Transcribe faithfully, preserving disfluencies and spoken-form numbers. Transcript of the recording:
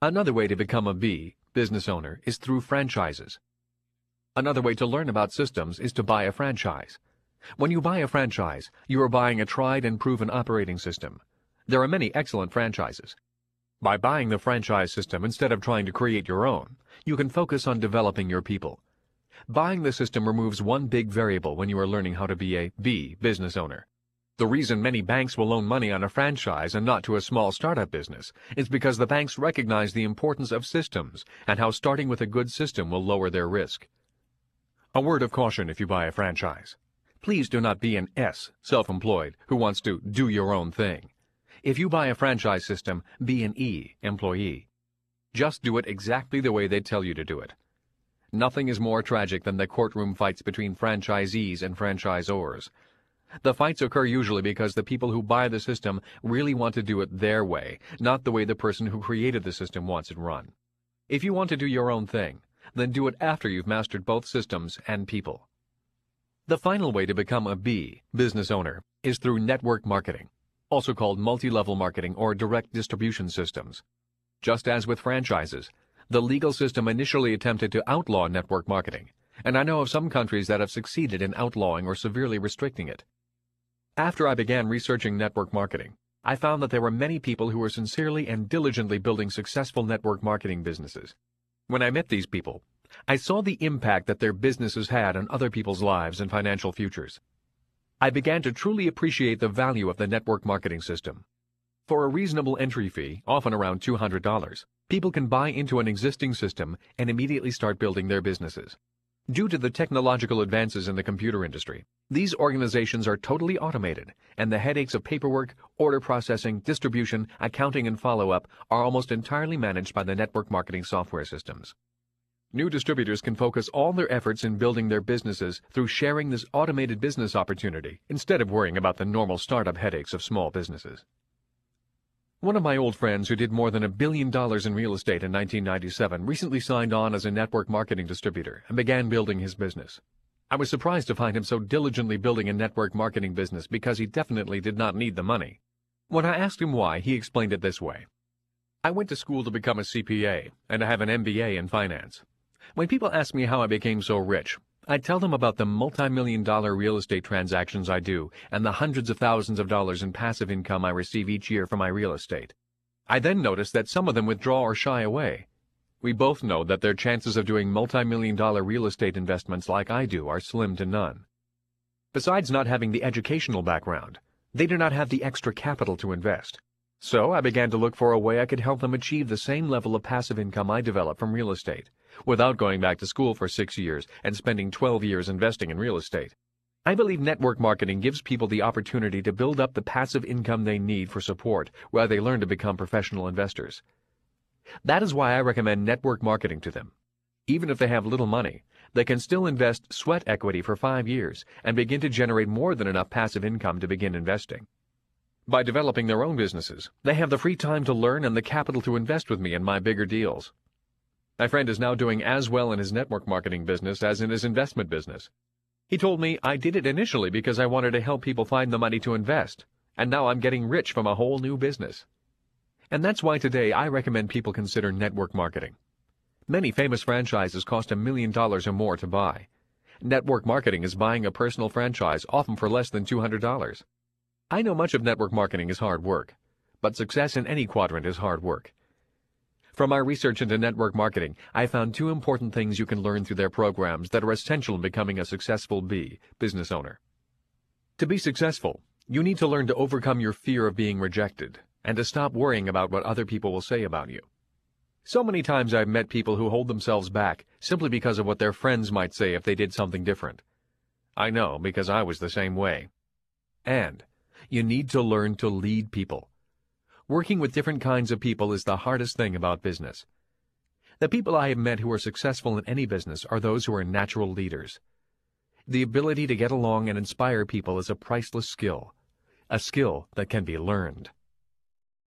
Another way to become a B, business owner, is through franchises. Another way to learn about systems is to buy a franchise. When you buy a franchise, you are buying a tried and proven operating system. There are many excellent franchises. By buying the franchise system instead of trying to create your own, you can focus on developing your people. Buying the system removes one big variable when you are learning how to be a B, business owner. The reason many banks will loan money on a franchise and not to a small startup business is because the banks recognize the importance of systems and how starting with a good system will lower their risk. A word of caution if you buy a franchise. Please do not be an S, self-employed, who wants to do your own thing. If you buy a franchise system, be an E, employee. Just do it exactly the way they tell you to do it. Nothing is more tragic than the courtroom fights between franchisees and franchisors. The fights occur usually because the people who buy the system really want to do it their way, not the way the person who created the system wants it run. If you want to do your own thing, then do it after you've mastered both systems and people. The final way to become a B, business owner, is through network marketing, also called multi-level marketing or direct distribution systems. Just as with franchises, the legal system initially attempted to outlaw network marketing, and I know of some countries that have succeeded in outlawing or severely restricting it. After I began researching network marketing, I found that there were many people who were sincerely and diligently building successful network marketing businesses. When I met these people, I saw the impact that their businesses had on other people's lives and financial futures. I began to truly appreciate the value of the network marketing system. For a reasonable entry fee, often around two hundred dollars, people can buy into an existing system and immediately start building their businesses. Due to the technological advances in the computer industry, these organizations are totally automated, and the headaches of paperwork, order processing, distribution, accounting, and follow-up are almost entirely managed by the network marketing software systems. New distributors can focus all their efforts in building their businesses through sharing this automated business opportunity instead of worrying about the normal startup headaches of small businesses. One of my old friends who did more than a billion dollars in real estate in nineteen ninety-seven recently signed on as a network marketing distributor and began building his business. I was surprised to find him so diligently building a network marketing business because he definitely did not need the money. When I asked him why, he explained it this way. I went to school to become a C P A, and I have an M B A in finance. When people ask me how I became so rich, I tell them about the multi-million dollar real estate transactions I do and the hundreds of thousands of dollars in passive income I receive each year from my real estate. I then notice that some of them withdraw or shy away. We both know that their chances of doing multi-million dollar real estate investments like I do are slim to none. Besides not having the educational background, they do not have the extra capital to invest. So I began to look for a way I could help them achieve the same level of passive income I developed from real estate, without going back to school for six years and spending twelve years investing in real estate. I believe network marketing gives people the opportunity to build up the passive income they need for support while they learn to become professional investors. That is why I recommend network marketing to them. Even if they have little money, they can still invest sweat equity for five years and begin to generate more than enough passive income to begin investing. By developing their own businesses, they have the free time to learn and the capital to invest with me in my bigger deals. My friend is now doing as well in his network marketing business as in his investment business. He told me, I did it initially because I wanted to help people find the money to invest, and now I'm getting rich from a whole new business. And that's why today I recommend people consider network marketing. Many famous franchises cost a million dollars or more to buy. Network marketing is buying a personal franchise often for less than two hundred dollars. I know much of network marketing is hard work, but success in any quadrant is hard work. From my research into network marketing, I found two important things you can learn through their programs that are essential in becoming a successful B, business owner. To be successful, you need to learn to overcome your fear of being rejected and to stop worrying about what other people will say about you. So many times I've met people who hold themselves back simply because of what their friends might say if they did something different. I know because I was the same way. And you need to learn to lead people. Working with different kinds of people is the hardest thing about business. The people I have met who are successful in any business are those who are natural leaders. The ability to get along and inspire people is a priceless skill, a skill that can be learned.